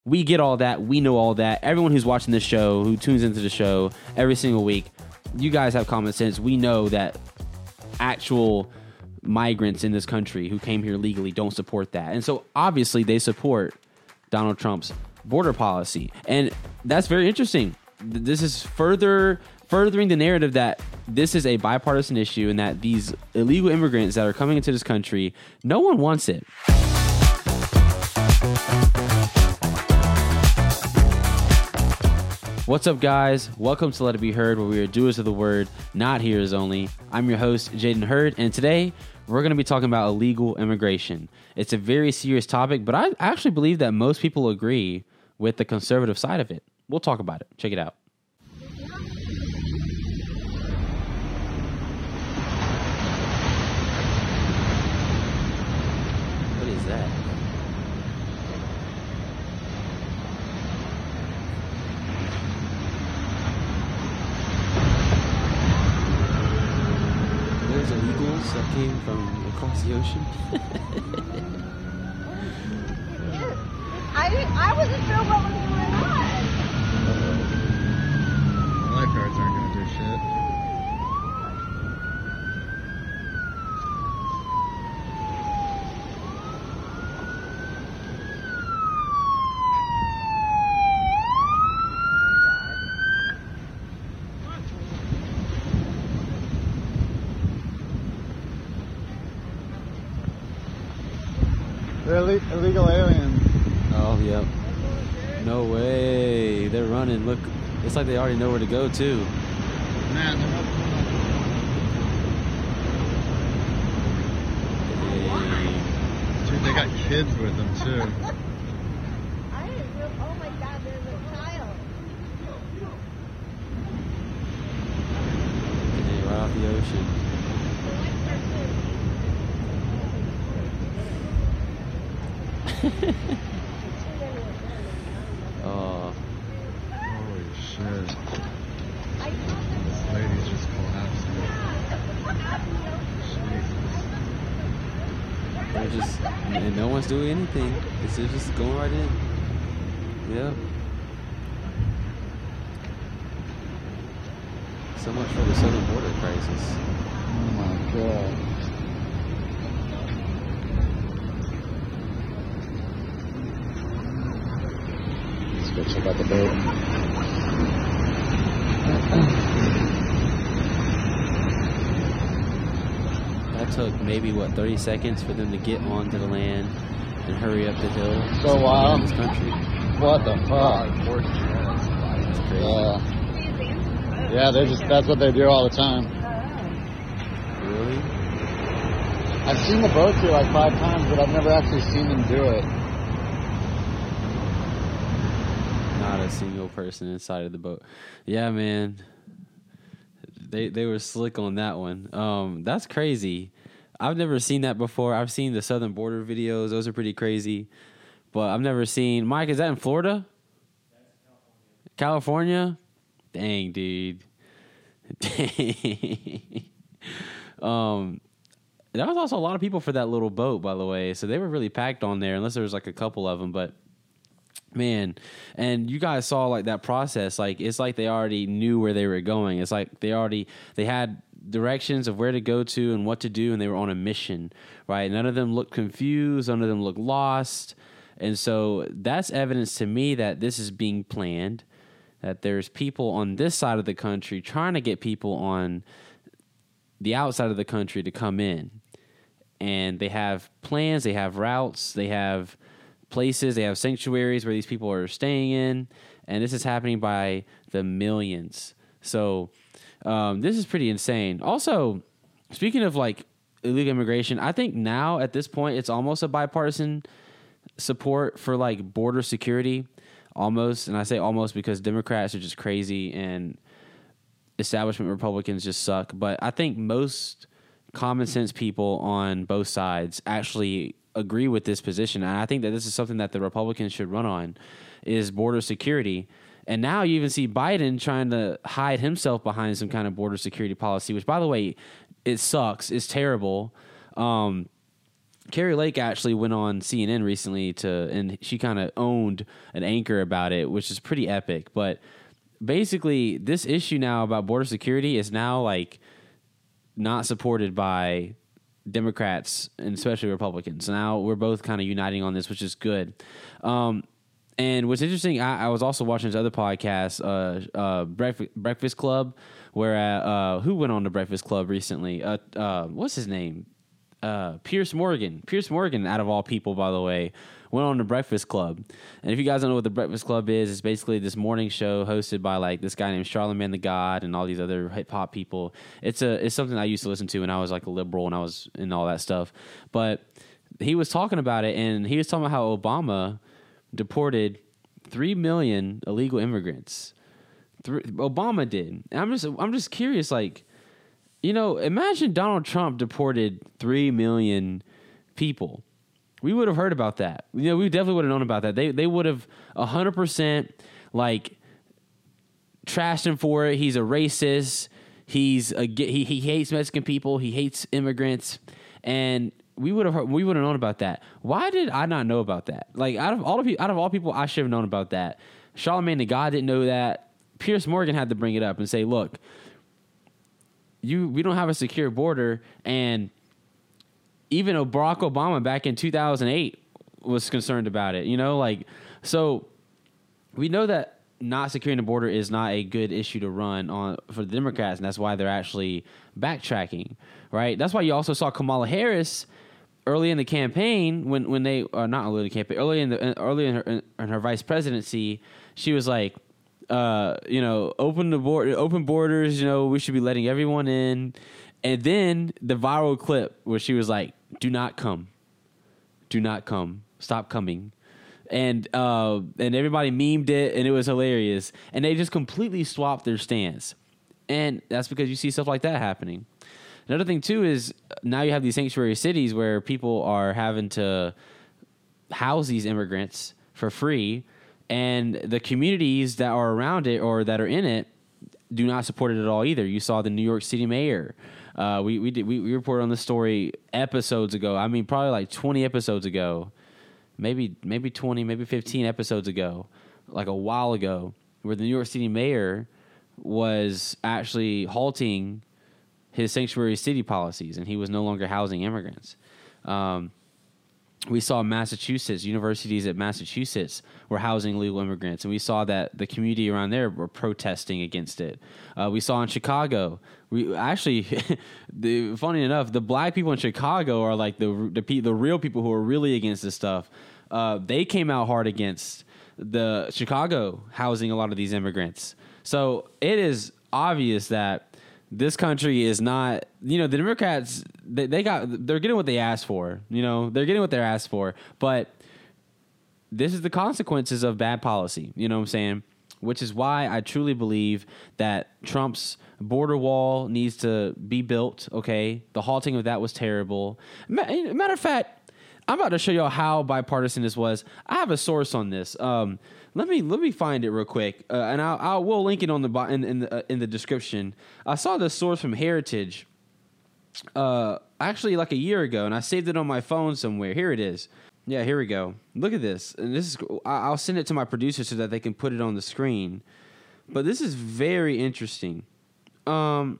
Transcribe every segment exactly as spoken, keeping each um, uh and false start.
We get all that. We know all that. Everyone who's watching this show, who tunes into the show every single week, you guys have common sense. We know that actual migrants in this country who came here legally don't support that. And so obviously they support Donald Trump's border policy. And that's very interesting. This is further furthering the narrative that this is a bipartisan issue and that these illegal immigrants that are coming into this country, no one wants it. What's up, guys? Welcome to Let It Be Heard, where we are doers of the word, not hearers only. I'm your host, Jaden Hurd, and today we're going to be talking about illegal immigration. It's a very serious topic, but I actually believe that most people agree with the conservative side of it. We'll talk about it. Check it out. What is that? There's illegals that came from across the ocean. I didn't, I wasn't sure what was going on. The lifeguards aren't going to do shit. They're ille- illegal aliens. Oh, yep. No way. They're running. Look, it's like they already know where to go, too. Man, they're not Hey. Dude, they got kids with them, too. I didn't real, oh my God, there's a child. Hey, right off the ocean. Oh. Holy shit. This lady's just collapsing. Jesus. They're just, and no one's doing anything. It's they're just going right in. Yep. So much for the southern border crisis. Oh my god. Let's go check out the boat. That took maybe, what, thirty seconds for them to get onto the land and hurry up the hill. So wild. In this country. What the fuck? That's crazy. Yeah. Yeah, they just, that's what they do all the time. Really? I've seen the boats here like five times, but I've never actually seen them do it. Not a single person inside of the boat. Yeah, man. They they were slick on that one. Um, that's crazy. I've never seen that before. I've seen the southern border videos. Those are pretty crazy. But I've never seen... Mike, is that in Florida? California? Dang, dude. Dang. um, that was also a lot of people for that little boat, by the way. So they were really packed on there, unless there was like a couple of them. But man, and you guys saw like that process. Like it's like they already knew where they were going. It's like they already they had directions of where to go to and what to do, and they were on a mission, right? None of them looked confused. None of them looked lost. And so that's evidence to me that this is being planned, that there's people on this side of the country trying to get people on the outside of the country to come in. And they have plans, they have routes, they have places, they have sanctuaries where these people are staying in. And this is happening by the millions. So um, this is pretty insane. Also, speaking of like illegal immigration, I think now at this point it's almost a bipartisan support for like border security. Almost, and I say almost because Democrats are just crazy and establishment Republicans just suck. But I think most common sense people on both sides actually agree with this position. And I think that this is something that the Republicans should run on, is border security. And now you even see Biden trying to hide himself behind some kind of border security policy, which, by the way, it sucks. It's terrible. Um, Carrie Lake actually went on C N N recently to, and she kind of owned an anchor about it, which is pretty epic. But basically, this issue now about border security is now like not supported by Democrats and especially Republicans. Now we're both kind of uniting on this, which is good. Um, and what's interesting, I, I was also watching this other podcast, uh, uh, Breakfast, Breakfast Club, where uh, who went on the Breakfast Club recently? Uh, uh, what's his name? Uh, Pierce Morgan. Pierce Morgan, out of all people, by the way, went on the Breakfast Club. And if you guys don't know what the Breakfast Club is, it's basically this morning show hosted by like this guy named Charlamagne the God and all these other hip hop people. It's a it's something I used to listen to when I was like a liberal and I was in all that stuff. But he was talking about it, and he was talking about how Obama deported three million illegal immigrants. Three, Obama did. And I'm just I'm just curious, like, you know, imagine Donald Trump deported three million people. We would have heard about that. You know, we definitely would have known about that. They they would have one hundred percent, like, trashed him for it. He's a racist. He's a, he, he hates Mexican people. He hates immigrants. And we would have heard, we would have known about that. Why did I not know about that? Like, out of all of, out of all people, I should have known about that. Charlamagne the God didn't know that. Pierce Morgan had to bring it up and say, look, You, we don't have a secure border, and even Barack Obama back in two thousand eight was concerned about it. You know, like, so we know that not securing the border is not a good issue to run on for the Democrats, and that's why they're actually backtracking, right? That's why you also saw Kamala Harris early in the campaign when when they uh, not early in the campaign, early in the early in her, in her vice presidency, she was like, Uh, you know, open the board, open borders. You know, we should be letting everyone in. And then the viral clip where she was like, "Do not come, do not come, stop coming," and uh, and everybody memed it, and it was hilarious. And they just completely swapped their stance, and that's because you see stuff like that happening. Another thing too is now you have these sanctuary cities where people are having to house these immigrants for free. And the communities that are around it or that are in it do not support it at all either. You saw the New York City mayor. Uh, we we did we, we reported on this story episodes ago. I mean, probably like twenty episodes ago, maybe maybe twenty, maybe fifteen episodes ago, like a while ago, where the New York City mayor was actually halting his sanctuary city policies, and he was no longer housing immigrants. Um, We saw Massachusetts, universities at Massachusetts were housing legal immigrants, and we saw that the community around there were protesting against it. Uh, we saw in Chicago, we actually, the, funny enough, the black people in Chicago are like the the, the real people who are really against this stuff. Uh, they came out hard against the Chicago housing a lot of these immigrants. So it is obvious that this country is not, you know, the Democrats, they, they got, they're getting what they asked for. You know, they're getting what they're asked for. But this is the consequences of bad policy. You know what I'm saying? Which is why I truly believe that Trump's border wall needs to be built. Okay. The halting of that was terrible. Matter of fact, I'm about to show y'all how bipartisan this was. I have a source on this. Um, Let me let me find it real quick, uh, and I'll, I'll we'll link it on the in in the, uh, in the description. I saw this source from Heritage, uh, actually like a year ago, and I saved it on my phone somewhere. Here it is. Yeah, here we go. Look at this, and this is. I'll send it to my producer so that they can put it on the screen. But this is very interesting. Um,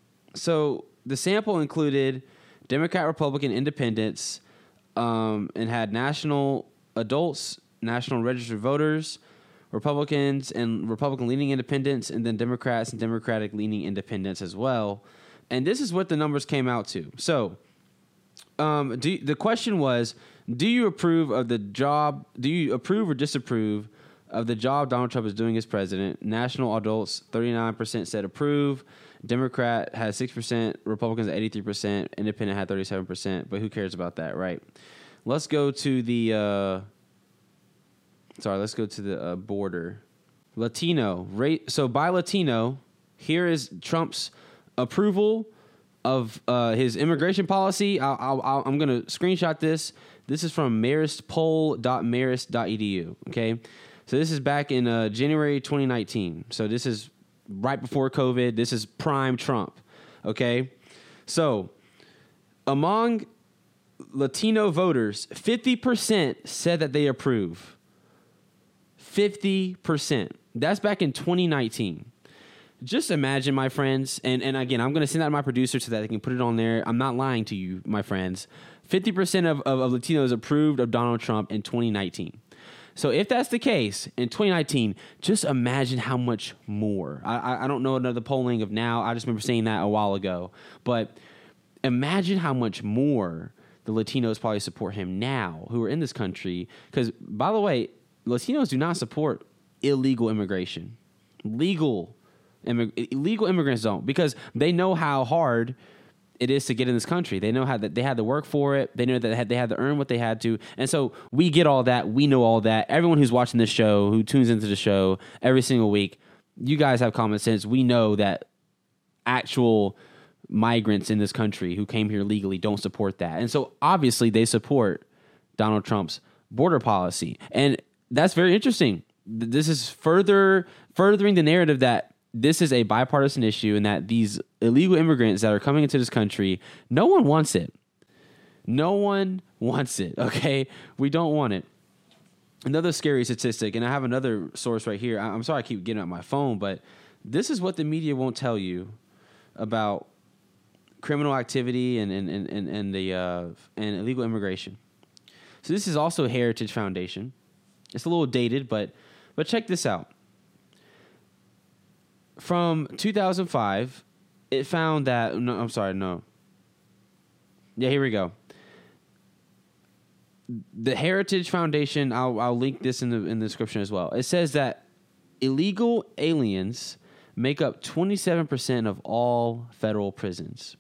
so the sample included Democrat, Republican, Independents, um, and had national adults, national registered voters, Republicans and Republican-leaning independents, and then Democrats and Democratic-leaning independents as well. And this is what the numbers came out to. So um, do, the question was, do you approve of the job, do you approve or disapprove of the job Donald Trump is doing as president? National adults, thirty-nine percent said approve. Democrat had six percent, Republicans had eighty-three percent, Independent had thirty-seven percent, but who cares about that, right? Let's go to the... Uh, Sorry, let's go to the uh, border. Latino. Rate, so by Latino, here is Trump's approval of uh, his immigration policy. I'll, I'll, I'll, I'm going to screenshot this. This is from marist poll dot marist dot e d u. Okay, so this is back in uh, January twenty nineteen. So this is right before COVID. This is prime Trump. Okay, so among Latino voters, fifty percent said that they approve. fifty percent. That's back in twenty nineteen. Just imagine, my friends, and, and again, I'm going to send that to my producer so that they can put it on there. I'm not lying to you, my friends. fifty percent of, of, of Latinos approved of Donald Trump in twenty nineteen. So if that's the case, in twenty nineteen, just imagine how much more. I, I, I don't know another polling of now. I just remember saying that a while ago. But imagine how much more the Latinos probably support him now who are in this country. Because, by the way, Latinos do not support illegal immigration. Legal immig- illegal immigrants don't, because they know how hard it is to get in this country. They know how that they had to work for it. They know that they had, they had to earn what they had to. And so we get all that. We know all that. Everyone who's watching this show, who tunes into the show every single week, you guys have common sense. We know that actual migrants in this country who came here legally don't support that. And so obviously they support Donald Trump's border policy. And that's very interesting. This is further furthering the narrative that this is a bipartisan issue and that these illegal immigrants that are coming into this country, no one wants it. No one wants it, okay? We don't want it. Another scary statistic, and I have another source right here. I'm sorry I keep getting out my phone, but this is what the media won't tell you about criminal activity and and and and, and the uh, and illegal immigration. So this is also Heritage Foundation. It's a little dated, but but check this out. From two thousand five, it found that no, I'm sorry, no. Yeah, here we go. The Heritage Foundation, I'll I'll link this in the in the description as well. It says that illegal aliens make up twenty-seven percent of all federal prisons.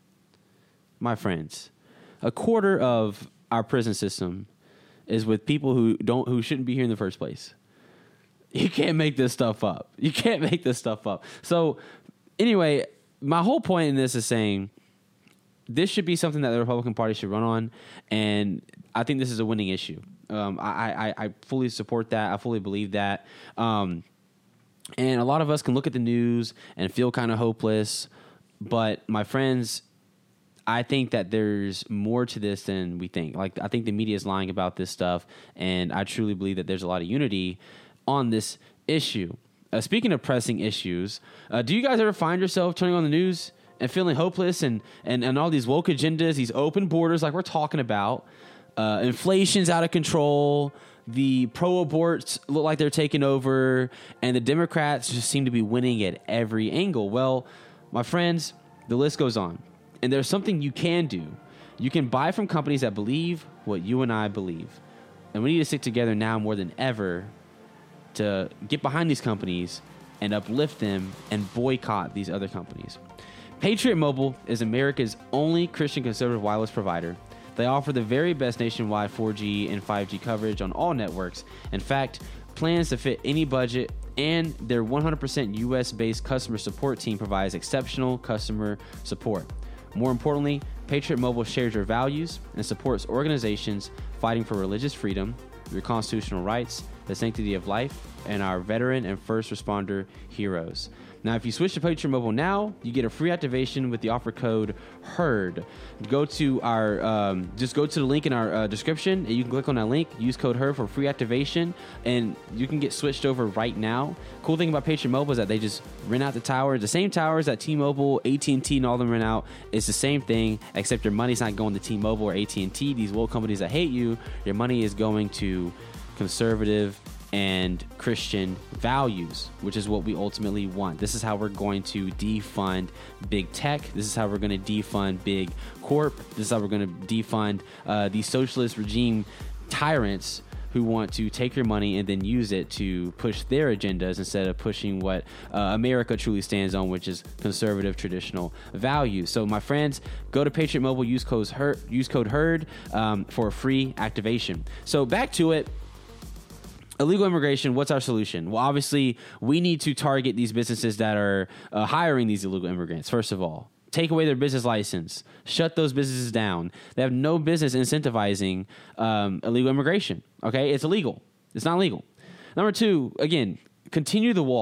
My friends, a quarter of our prison system is with people who don't who shouldn't be here in the first place. You can't make this stuff up. You can't make this stuff up. So anyway, my whole point in this is saying this should be something that the Republican Party should run on, and I think this is a winning issue. Um, I, I, I fully support that. I fully believe that. Um, and a lot of us can look at the news and feel kind of hopeless, but my friends, I think that there's more to this than we think. Like, I think the media is lying about this stuff, and I truly believe that there's a lot of unity on this issue. Uh, speaking of pressing issues, uh, do you guys ever find yourself turning on the news and feeling hopeless and, and, and all these woke agendas, these open borders like we're talking about, uh, inflation's out of control, the pro-aborts look like they're taking over, and the Democrats just seem to be winning at every angle? Well, my friends, the list goes on. And there's something you can do. You can buy from companies that believe what you and I believe. And we need to stick together now more than ever to get behind these companies and uplift them and boycott these other companies. Patriot Mobile is America's only Christian conservative wireless provider. They offer the very best nationwide four G and five G coverage on all networks. In fact, plans to fit any budget, and their one hundred percent U S-based customer support team provides exceptional customer support. More importantly, Patriot Mobile shares your values and supports organizations fighting for religious freedom, your constitutional rights, the sanctity of life, and our veteran and first responder heroes. Now, if you switch to Patriot Mobile now, you get a free activation with the offer code HERD. Go to our, um, just go to the link in our uh, description, and you can click on that link, use code HERD for free activation, and you can get switched over right now. Cool thing about Patriot Mobile is that they just rent out the towers, the same towers that T-Mobile, A T and T, and all of them rent out. It's the same thing, except your money's not going to T-Mobile or A T and T, these woke companies that hate you. Your money is going to conservative and Christian values, which is what we ultimately want. This is how we're going to defund big tech. This is how we're going to defund big corp. This is how we're going to defund uh, these socialist regime tyrants who want to take your money and then use it to push their agendas instead of pushing what uh, America truly stands on, which is conservative traditional values. So, my friends, go to Patriot Mobile, use code HERD, use code HERD um, for a free activation. So, back to it. Illegal immigration, what's our solution? Well, obviously, we need to target these businesses that are uh, hiring these illegal immigrants, first of all. Take away their business license. Shut those businesses down. They have no business incentivizing um, illegal immigration, okay? It's illegal. It's not legal. Number two, again, continue the wall.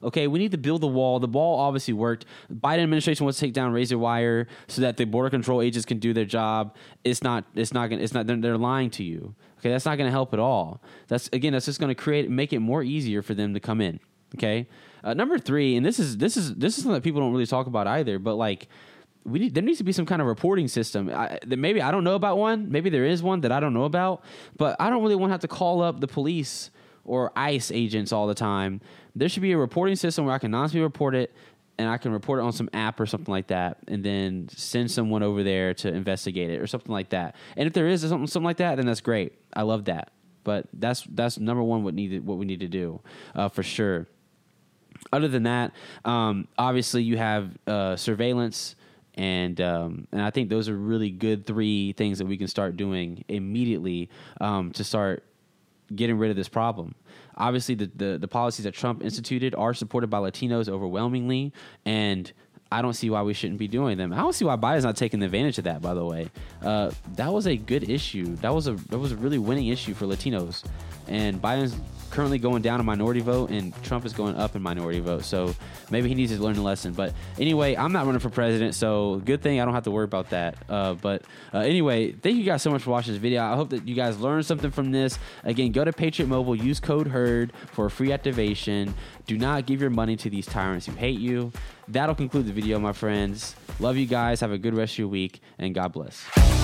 Okay, we need to build the wall. The wall obviously worked. Biden administration wants to take down razor wire so that the border control agents can do their job. It's not. It's not going. It's not. They're, they're lying to you. Okay, that's not going to help at all. That's again. That's just going to create make it more easier for them to come in. Okay, uh, number three, and this is this is this is something that people don't really talk about either. But like, we need there needs to be some kind of reporting system. I, that maybe I don't know about one. Maybe there is one that I don't know about. But I don't really want to have to call up the police or ICE agents all the time. There should be a reporting system where I can honestly report it, and I can report it on some app or something like that, and then send someone over there to investigate it or something like that. And if there is something something like that, then that's great. I love that. But that's that's number one what needed what we need to do uh, for sure. Other than that, um, obviously you have uh, surveillance, and um, and I think those are really good three things that we can start doing immediately um, to start getting rid of this problem. Obviously, the, the, the policies that Trump instituted are supported by Latinos overwhelmingly, and I don't see why we shouldn't be doing them. I don't see why Biden's not taking advantage of that, by the way. Uh, that was a good issue. That was a that was a really winning issue for Latinos. And Biden's currently going down a minority vote, and Trump is going up in minority vote. So maybe he needs to learn a lesson. But anyway, I'm not running for president, so good thing I don't have to worry about that. Uh, but uh, anyway, thank you guys so much for watching this video. I hope that you guys learned something from this. Again, go to Patriot Mobile, use code HERD for a free activation. Do not give your money to these tyrants who hate you. That'll conclude the video, my friends. Love you guys. Have a good rest of your week, and God bless.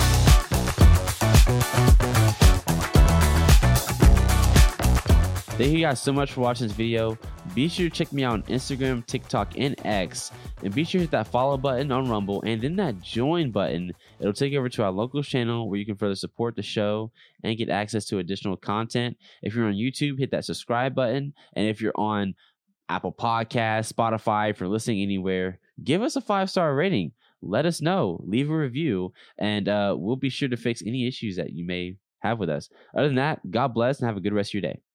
Thank you guys so much for watching this video. Be sure to check me out on Instagram, TikTok, and X. And be sure to hit that follow button on Rumble and then that join button. It'll take you over to our local channel where you can further support the show and get access to additional content. If you're on YouTube, hit that subscribe button. And if you're on Apple Podcasts, Spotify, if you're listening anywhere, give us a five-star rating. Let us know. Leave a review. And uh, we'll be sure to fix any issues that you may have with us. Other than that, God bless and have a good rest of your day.